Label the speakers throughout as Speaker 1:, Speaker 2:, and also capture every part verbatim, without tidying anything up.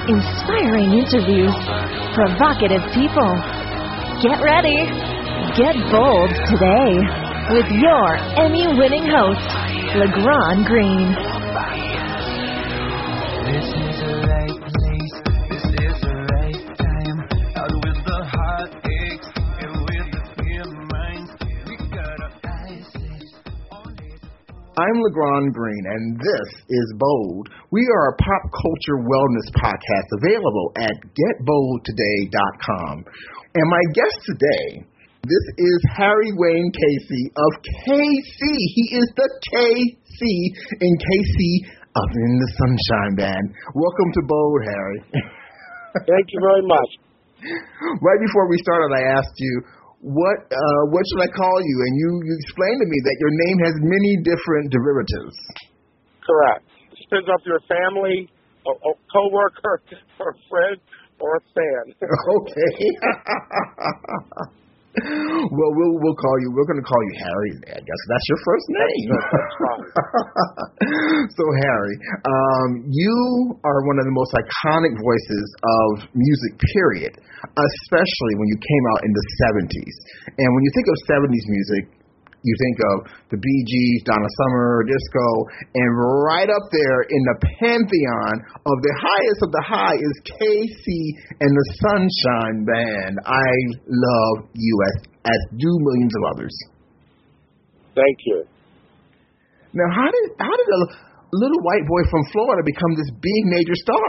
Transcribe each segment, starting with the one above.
Speaker 1: inspiring interviews, provocative people. Get ready. Get bold today with your Emmy-winning host, LeGrand Green.
Speaker 2: This is the right place. This is the right time. Out with the heartaches and with the clear minds. We got our eyes fixed on it.
Speaker 3: I'm LeGrand Green, and this is Bold. We are a pop culture wellness podcast available at get bold today dot com. And my guest today, this is Harry Wayne Casey of K C. He is the K C in K C Up in the Sunshine Band. Welcome to Bold, Harry.
Speaker 4: Thank you very much.
Speaker 3: Right before we started, I asked you, what uh, what should I call you? And you, you explained to me that your name has many different derivatives.
Speaker 4: Correct. It depends on if you're a family, a, a co-worker, or a friend, or a fan.
Speaker 3: Okay. Well, we'll we'll call you. We're going to call you Harry. I guess that's your first name.
Speaker 4: That's fine.
Speaker 3: So, Harry, um, you are one of the most iconic voices of music. Period. Especially when you came out in the seventies. And when you think of seventies music, you think of the Bee Gees, Donna Summer, disco, and right up there in the pantheon of the highest of the high is K C and the Sunshine Band. I love you as, as do millions of others.
Speaker 4: Thank you.
Speaker 3: Now, how did how did a little white boy from Florida become this big major star?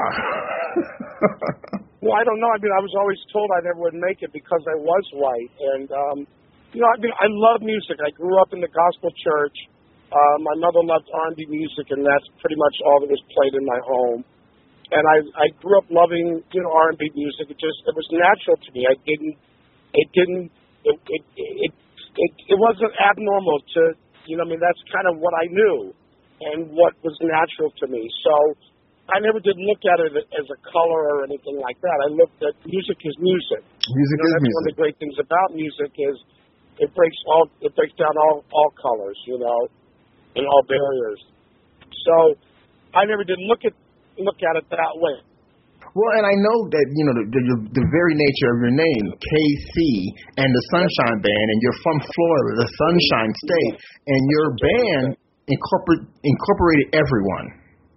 Speaker 4: Well, I don't know. I mean, I was always told I never would make it because I was white, and um, you know, I mean, I love music. I grew up in the gospel church. Uh, my mother loved R and B music, and that's pretty much all that was played in my home. And I, I grew up loving, you know, R and B music. It just, it was natural to me. I didn't, it didn't, it, it, it, it, it wasn't abnormal to, you know, I mean, that's kind of what I knew and what was natural to me. So I never did look at it as a color or anything like that. I looked at music as music.
Speaker 3: Music
Speaker 4: you know,
Speaker 3: is
Speaker 4: that's
Speaker 3: music.
Speaker 4: One of the great things about music is it breaks all it breaks down all, all colors, you know, and all barriers. So I never did look at look at it that way.
Speaker 3: Well, and I know that, you know, the, the, the very nature of your name, K C, and the Sunshine Band, and you're from Florida, the Sunshine State, and your band incorporate, incorporated everyone.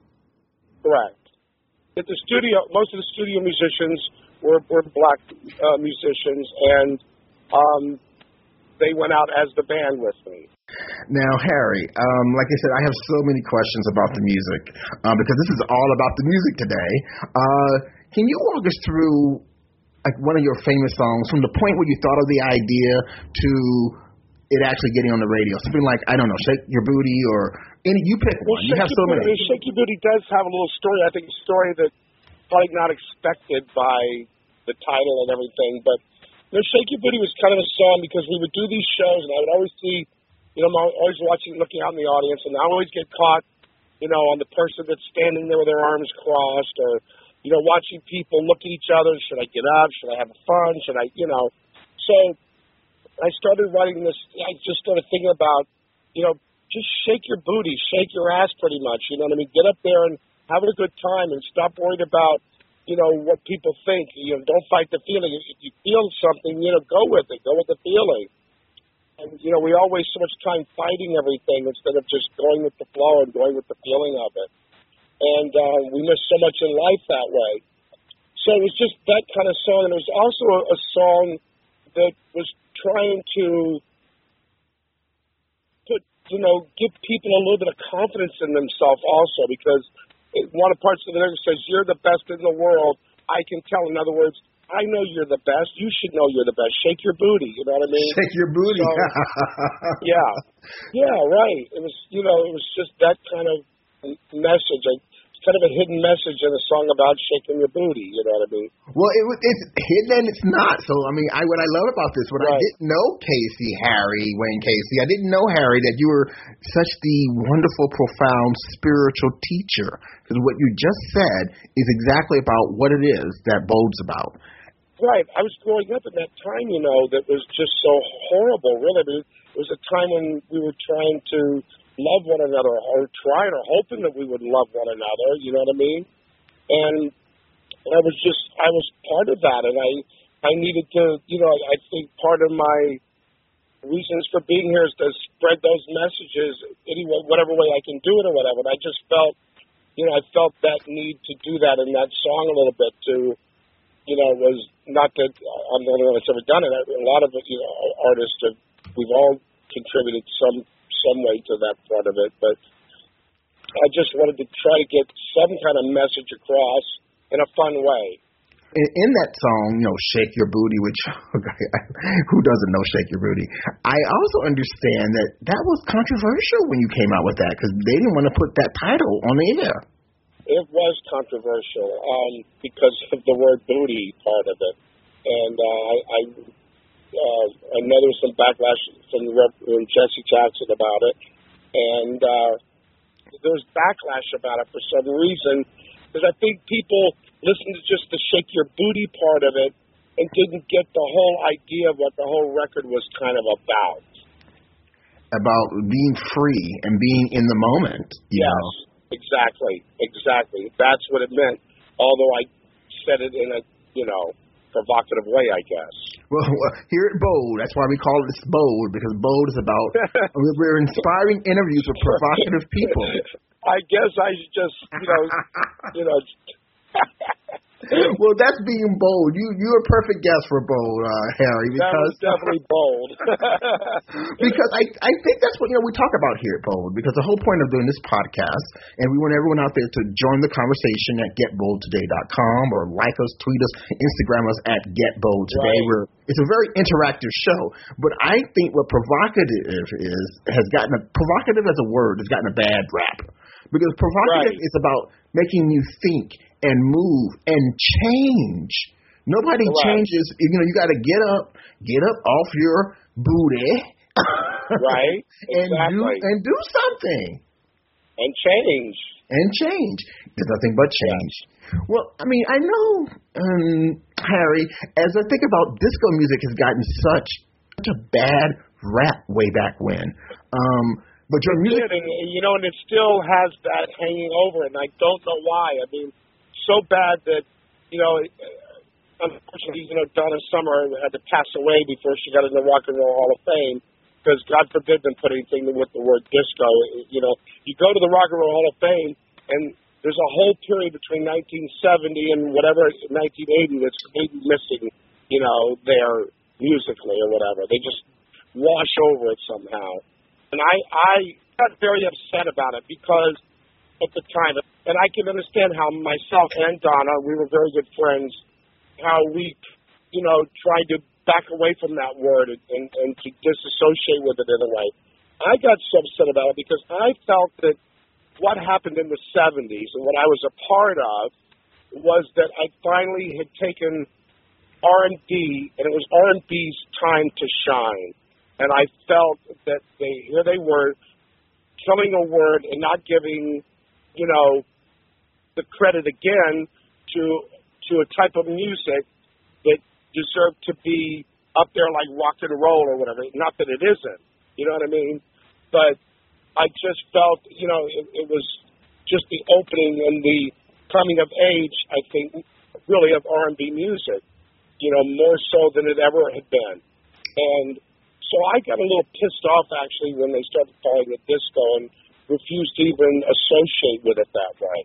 Speaker 4: Correct. At the studio, most of the studio musicians were, were black uh, musicians, and um, they went out as the band with me.
Speaker 3: Now, Harry, um, like I said, I have so many questions about the music uh, because this is all about the music today. Uh, can you walk us through like one of your famous songs from the point where you thought of the idea to it actually getting on the radio? Something like, I don't know, Shake Your Booty or any, you pick one.
Speaker 4: Well,
Speaker 3: you have so
Speaker 4: Booty,
Speaker 3: many.
Speaker 4: Shake Your Booty does have a little story. I think a story that's probably not expected by the title and everything, but you know, Shake Your Booty was kind of a song because we would do these shows, and I would always see, you know, I'm always watching, looking out in the audience, and I always get caught, you know, on the person that's standing there with their arms crossed, or, you know, watching people look at each other. Should I get up? Should I have fun? Should I, you know? So I started writing this. I just started thinking about, you know, just shake your booty, shake your ass, pretty much. You know what I mean? Get up there and have a good time, and stop worried about, you know, what people think. You know, don't fight the feeling. If you feel something, you know, go with it. Go with the feeling. And, you know, we all waste so much time fighting everything instead of just going with the flow and going with the feeling of it. And uh, we miss so much in life that way. So it was just that kind of song. And it was also a, a song that was trying to put, you know, give people a little bit of confidence in themselves also, because it, one of the parts of the lyric says, you're the best in the world. I can tell. In other words, I know you're the best. You should know you're the best. Shake your booty. You know what I mean?
Speaker 3: Shake your booty.
Speaker 4: So, yeah. Yeah, right. It was, you know, it was just that kind of message. It's kind of a hidden message in a song about shaking your booty. You know what I mean?
Speaker 3: Well, it, it's hidden and it's not. So, I mean, I what I love about this, when
Speaker 4: right.
Speaker 3: I didn't know Casey, Harry, Wayne Casey, I didn't know, Harry, that you were such the wonderful, profound spiritual teacher. Because what you just said is exactly about what it is that Bold's about.
Speaker 4: Right. I was growing up at that time, you know, that was just so horrible, really. I mean, it was a time when we were trying to love one another, or trying or hoping that we would love one another, you know what I mean? And and I was just I was part of that, and I I needed to, you know, I think part of my reasons for being here is to spread those messages any whatever way I can do it or whatever. And I just felt, you know, I felt that need to do that in that song a little bit to, you know, was not that I'm the only one that's ever done it. A lot of, you know, artists have, we've all contributed some some way to that part of it, but I just wanted to try to get some kind of message across in a fun way.
Speaker 3: In, in that song, you know, Shake Your Booty, which, who doesn't know Shake Your Booty? I also understand that that was controversial when you came out with that because they didn't want to put that title on the air.
Speaker 4: It was controversial um, because of the word booty part of it. And uh, I, I, uh, I know there was some backlash from, from Jesse Jackson about it. And uh, there was backlash about it for some reason because I think people listened to just the Shake Your Booty part of it and didn't get the whole idea of what the whole record was kind of about.
Speaker 3: About being free and being in the moment. You
Speaker 4: yes,
Speaker 3: know?
Speaker 4: exactly, exactly. That's what it meant, although I said it in a, you know, provocative way, I guess.
Speaker 3: Well, here at Bold, that's why we call it Bold, because Bold is about, we're inspiring interviews with provocative people.
Speaker 4: I guess I should just, you know, you know,
Speaker 3: well, that's being bold. You you're a perfect guest for bold, uh, Harry. Because
Speaker 4: that was definitely bold.
Speaker 3: Because I I think that's what you know we talk about here at Bold. Because the whole point of doing this podcast, and we want everyone out there to join the conversation at get bold today dot com or like us, tweet us, Instagram us at get bold today.
Speaker 4: Right.
Speaker 3: We're it's a very interactive show. But I think what provocative is has gotten a provocative as a word has gotten a bad rap. Because provocative
Speaker 4: right.
Speaker 3: is about making you think and move and change. Nobody
Speaker 4: right.
Speaker 3: changes. You know, you got to get up, get up off your booty,
Speaker 4: right?
Speaker 3: and
Speaker 4: exactly.
Speaker 3: do and do something
Speaker 4: and change
Speaker 3: and change. There's nothing but change. Yeah. Well, I mean, I know, um, Harry. As I think about disco music, has gotten such such a bad rap way back when. Um, But your music,
Speaker 4: it did, and, you know, and it still has that hanging over it, and I don't know why. I mean, so bad that, you know, unfortunately, you know, Donna Summer had to pass away before she got in the Rock and Roll Hall of Fame because, God forbid, them put anything with the word disco. You know, you go to the Rock and Roll Hall of Fame, and there's a whole period between nineteen seventy and whatever nineteen eighty that's completely missing, you know, there musically or whatever. They just wash over it somehow. And I, I got very upset about it because at the time, and I can understand how myself and Donna, we were very good friends, how we, you know, tried to back away from that word and, and, and to disassociate with it in a way. I got so upset about it because I felt that what happened in the seventies and what I was a part of was that I finally had taken R and B, and it was R and B's time to shine. And I felt that they here they were killing a word and not giving, you know, the credit again to to a type of music that deserved to be up there like rock and roll or whatever. Not that it isn't, you know what I mean? But I just felt, you know, it, it was just the opening and the coming of age, I think, really of R and B music, you know, more so than it ever had been. And so I got a little pissed off, actually, when they started calling it disco and refused to even associate with it that way.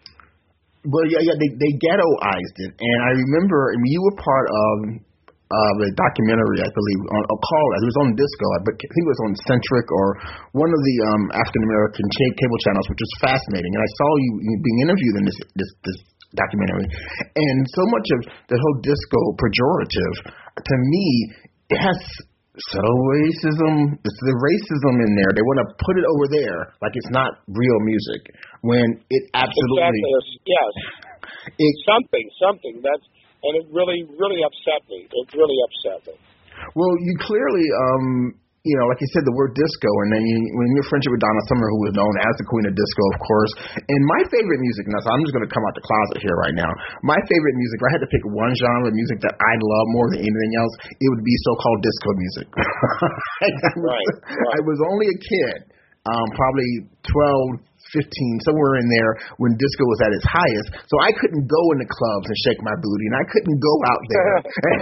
Speaker 3: Well, yeah, yeah, they, they ghettoized it. And I remember, I mean, you were part of uh, a documentary, I believe, on a call. It was on disco, but I think it was on Centric or one of the um, African-American cable channels, which was fascinating. And I saw you being interviewed in this, this, this documentary. And so much of the whole disco pejorative, to me, it has subtle racism. It's the racism in there. They want to put it over there like it's not real music when it absolutely
Speaker 4: exactly. Yes,
Speaker 3: it,
Speaker 4: something, something that's and it really, really upset me. It really upset me.
Speaker 3: Well, you clearly, um, you know, like you said, the word disco, and then you, when you're friendship with Donna Summer, who was known as the queen of disco, of course. And my favorite music, now, so I'm just going to come out the closet here right now. My favorite music, if I had to pick one genre of music that I love more than anything else, it would be so-called disco music. I, was,
Speaker 4: right, right.
Speaker 3: I was only a kid um, probably twelve, fifteen, somewhere in there when disco was at its highest. So I couldn't go in the clubs and shake my booty, and I couldn't go out there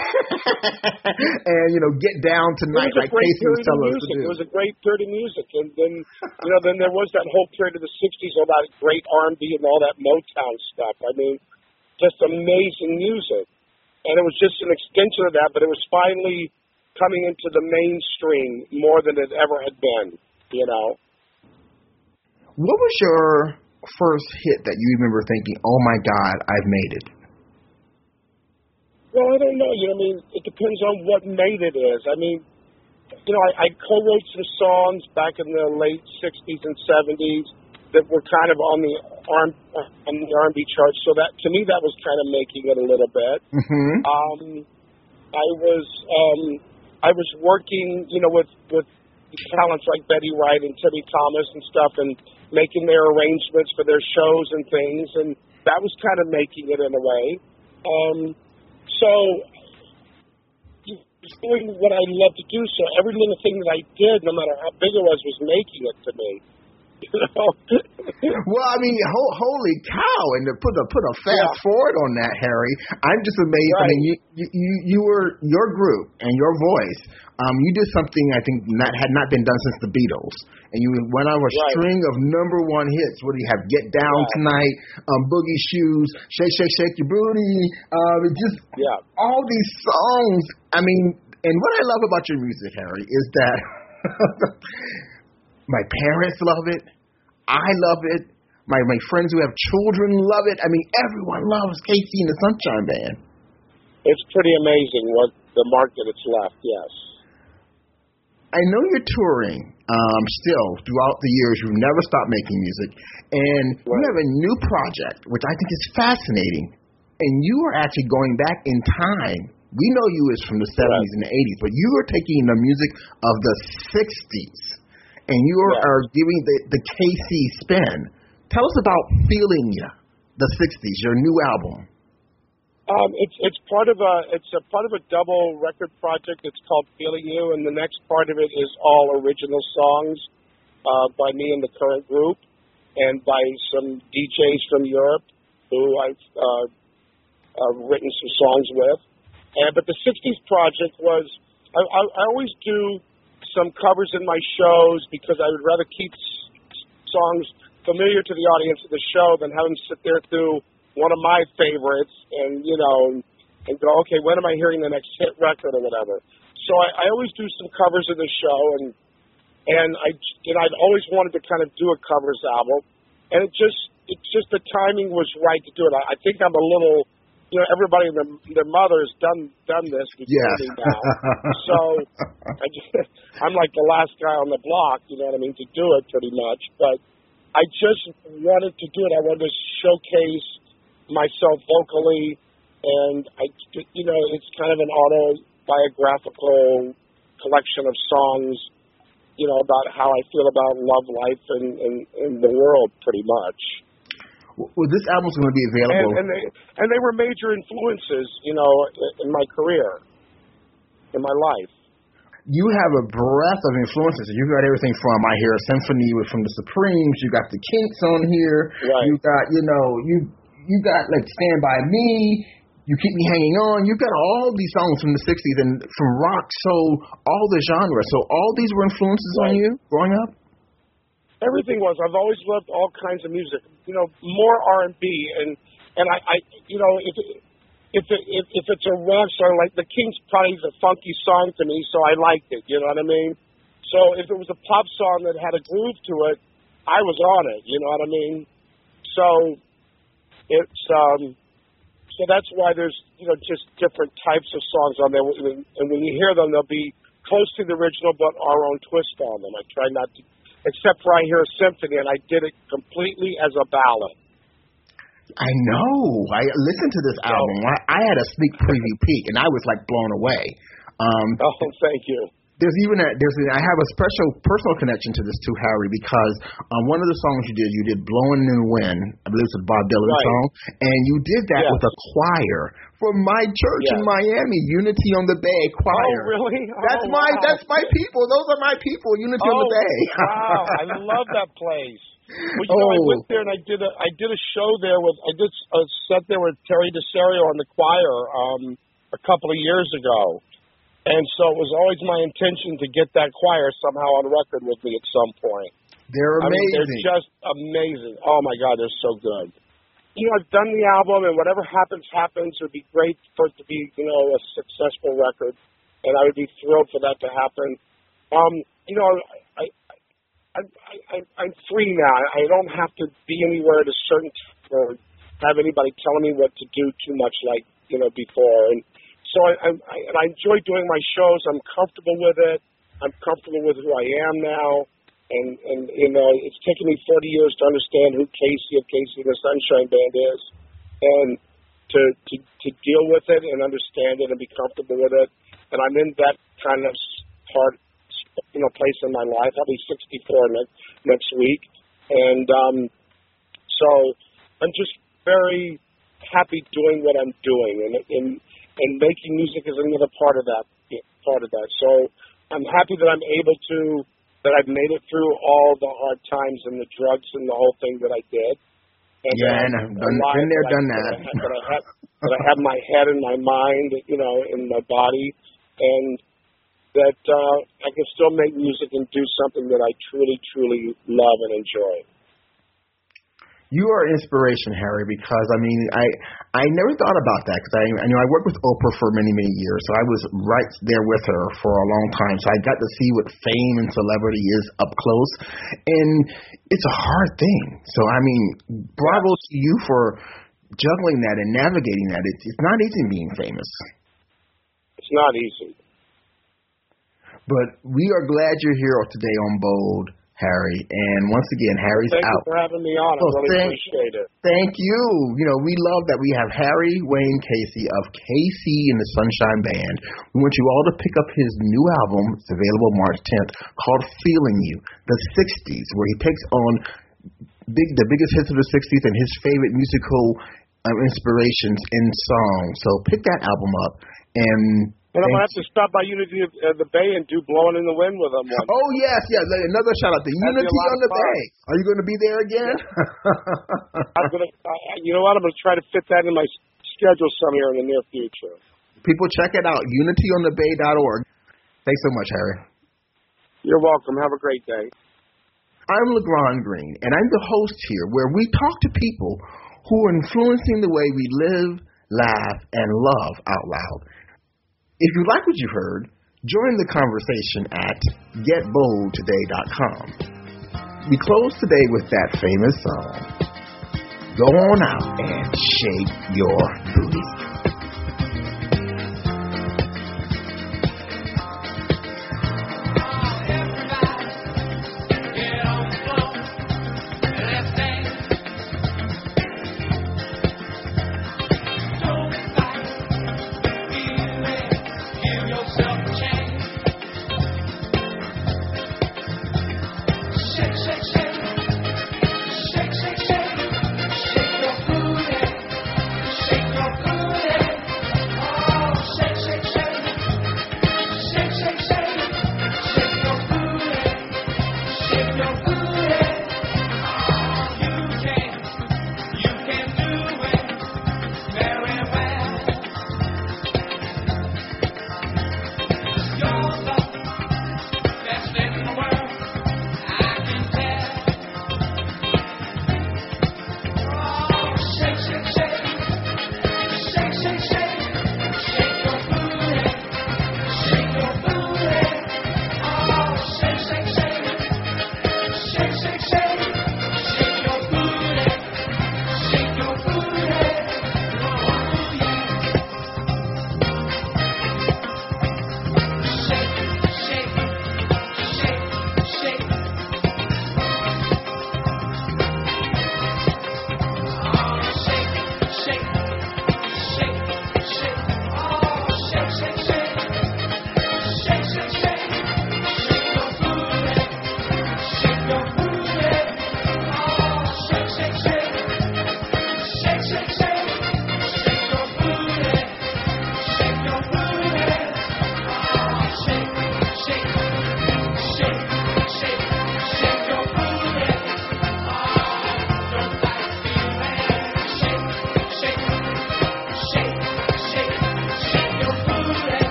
Speaker 3: and, you know, get down tonight like Casey was telling us to do.
Speaker 4: It was a great period of music. And then, you know, then there was that whole period of the sixties, all that great R and B and all that Motown stuff. I mean, just amazing music. And it was just an extension of that, but it was finally coming into the mainstream more than it ever had been, you know.
Speaker 3: What was your first hit that you remember thinking, oh, my God, I've made it?
Speaker 4: Well, I don't know. You know, I mean, it depends on what made it is. I mean, you know, I, I co-wrote some songs back in the late sixties and seventies that were kind of on the R on the R and B charts. So that, to me, that was kind of making it a little bit.
Speaker 3: Mm-hmm.
Speaker 4: Um, I was um, I was working, you know, with with talents like Betty Wright and Timmy Thomas and stuff, and making their arrangements for their shows and things, and that was kind of making it in a way. Um, so, doing what I love to do, so every little thing that I did, no matter how big it was, was making it to me. You know?
Speaker 3: Well, I mean, ho- holy cow! And to put a put a fast
Speaker 4: Yeah.
Speaker 3: forward on that, Harry, I'm just amazed.
Speaker 4: Right.
Speaker 3: I mean, you, you you were your group and your voice. Um, you did something I think not had not been done since the Beatles, and you went on a
Speaker 4: Right.
Speaker 3: string of number one hits. What do you have? Get Down
Speaker 4: Right.
Speaker 3: Tonight, um, Boogie Shoes, Shake Shake Shake Your Booty. Um, it just
Speaker 4: Yeah.
Speaker 3: all these songs. I mean, and what I love about your music, Harry, is that my parents love it. I love it. My my friends who have children love it. I mean, everyone loves Casey and the Sunshine Band.
Speaker 4: It's pretty amazing what the market it's left, yes.
Speaker 3: I know you're touring um, still throughout the years. You've never stopped making music. And you
Speaker 4: Right.
Speaker 3: have a new project, which I think is fascinating. And you are actually going back in time. We know you as from the seventies and the eighties, but you are taking the music of the sixties. And you are,
Speaker 4: Yeah.
Speaker 3: are giving the, the K C spin. Tell us about Feeling Ya, the sixties, your new album.
Speaker 4: Um, it's it's part of a it's a part of a double record project. It's called Feeling You, and the next part of it is all original songs uh, by me and the current group, and by some D Js from Europe who I've uh, uh, written some songs with. And but the sixties project was I, I, I always do some covers in my shows because I would rather keep s- songs familiar to the audience of the show than have them sit there through one of my favorites and, you know, and go, okay, when am I hearing the next hit record or whatever? So I, I always do some covers of the show, and and I you know I'd always wanted to kind of do a covers album, and it just it just the timing was right to do it. I, I think I'm a little, you know, everybody and their, their mother has done done this before
Speaker 3: Yes.
Speaker 4: me now, so I just, I'm like the last guy on the block, you know what I mean, to do it pretty much. But I just wanted to do it. I wanted to showcase myself vocally, and I, you know, it's kind of an autobiographical collection of songs, you know, about how I feel about love, life, and, and, and the world, pretty much.
Speaker 3: Well, this album's going to be available.
Speaker 4: And, and they and they were major influences, you know, in my career, in my life.
Speaker 3: You have a breadth of influences. You got everything from I Hear a Symphony with from the Supremes. You got the Kinks on here.
Speaker 4: Right.
Speaker 3: You got, you know, you you got like Stand By Me. You Keep Me Hanging On. You got all these songs from the sixties and from rock, soul, all the genres. So all these were influences
Speaker 4: Right.
Speaker 3: on you growing up?
Speaker 4: Everything was. I've always loved all kinds of music. You know, more R and B, and and I, I you know, if it, if it, if if it's a rock song, like the Kinks, probably is a funky song to me, so I liked it. You know what I mean? So if it was a pop song that had a groove to it, I was on it. You know what I mean? So it's um, so that's why there's you know just different types of songs on there, and when you hear them, they'll be close to the original, but our own twist on them. I try not to. Except for I Hear a Symphony, and I did it completely as a ballad.
Speaker 3: I know. I listened to this album. I, I had a sneak preview peek, and I was like blown away. Um,
Speaker 4: Oh, thank you.
Speaker 3: There's even a, there's a, I have a special personal connection to this too, Harry, because um, one of the songs you did, you did "Blowing in the Wind." I believe it's a Bob Dylan
Speaker 4: Right.
Speaker 3: song, and you did that
Speaker 4: Yes.
Speaker 3: with a choir from my church in
Speaker 4: Yes.
Speaker 3: Miami, Unity on the Bay Choir.
Speaker 4: Oh, really?
Speaker 3: That's
Speaker 4: Oh,
Speaker 3: my
Speaker 4: wow.
Speaker 3: that's my people. Those are my people. Unity on
Speaker 4: Oh,
Speaker 3: the Bay.
Speaker 4: wow! I love that place. Well, you know, I
Speaker 3: Oh.
Speaker 4: went there and I did a I did a show there with I did a set there with Terry DeSario on the choir um, a couple of years ago, and so it was always my intention to get that choir somehow on record with me at some point.
Speaker 3: They're
Speaker 4: I mean,
Speaker 3: amazing.
Speaker 4: they're just amazing. Oh my God, they're so good. You know, I've done the album, and whatever happens, happens. It would be great for it to be, you know, a successful record, and I would be thrilled for that to happen. Um, you know, I, I, I, I, I'm free now. I don't have to be anywhere at a certain time or have anybody telling me what to do too much, like you know before. And so I, I, I, and I enjoy doing my shows. I'm comfortable with it. I'm comfortable with who I am now. And, and you know, it's taken me forty years to understand who Casey of Casey and the Sunshine Band is, and to, to to deal with it and understand it and be comfortable with it. And I'm in that kind of part, you know, place in my life. I'll be sixty-four next next week, and um, so I'm just very happy doing what I'm doing, and and and making music is another part of that part of that. So I'm happy that I'm able to. That I've made it through all the hard times and the drugs and the whole thing that I did. And
Speaker 3: Yeah, and I've done, been there, done that.
Speaker 4: That I, that, I have, that I have my head and my mind, you know, in my body, and that uh, I can still make music and do something that I truly, truly love and enjoy.
Speaker 3: You are inspiration, Harry, because I mean, I I never thought about that because I, I you know I worked with Oprah for many many years, so I was right there with her for a long time. So I got to see what fame and celebrity is up close, and it's a hard thing. So I mean, bravo to you for juggling that and navigating that. It's it's not easy being famous.
Speaker 4: It's not easy.
Speaker 3: But we are glad you're here today on Bold, Harry, and once again, Harry's
Speaker 4: Thank
Speaker 3: out.
Speaker 4: you for having me on. I
Speaker 3: Well,
Speaker 4: really
Speaker 3: thank,
Speaker 4: appreciate it.
Speaker 3: Thank you. You know, we love that we have Harry Wayne Casey of Casey and the Sunshine Band. We want you all to pick up his new album. It's available March tenth, called Feeling You, the sixties, where he takes on big the biggest hits of the sixties and his favorite musical um, inspirations in song. So pick that album up. And
Speaker 4: And I'm going to have to stop by Unity of uh, the Bay and do Blowing in the Wind with them one.
Speaker 3: Oh, yes, yes. Another shout out to
Speaker 4: That'd be
Speaker 3: Unity
Speaker 4: a lot
Speaker 3: on
Speaker 4: of
Speaker 3: the
Speaker 4: fun.
Speaker 3: Bay. Are you going to be there again?
Speaker 4: I'm gonna, uh, you know what? I'm going to try to fit that in my s- schedule somewhere in the near future.
Speaker 3: People, check it out, unity on the bay dot org. Thanks so much, Harry.
Speaker 4: You're welcome. Have a great day.
Speaker 3: I'm LeGrand Green, and I'm the host here where we talk to people who are influencing the way we live, laugh, and love out loud. If you like what you heard, join the conversation at get bold today dot com. We close today with that famous song, Go On Out and Shake Your Booty.
Speaker 5: Shake your booty, shake your booty.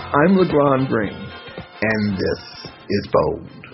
Speaker 3: I'm LeGrand Green, and this is Bold.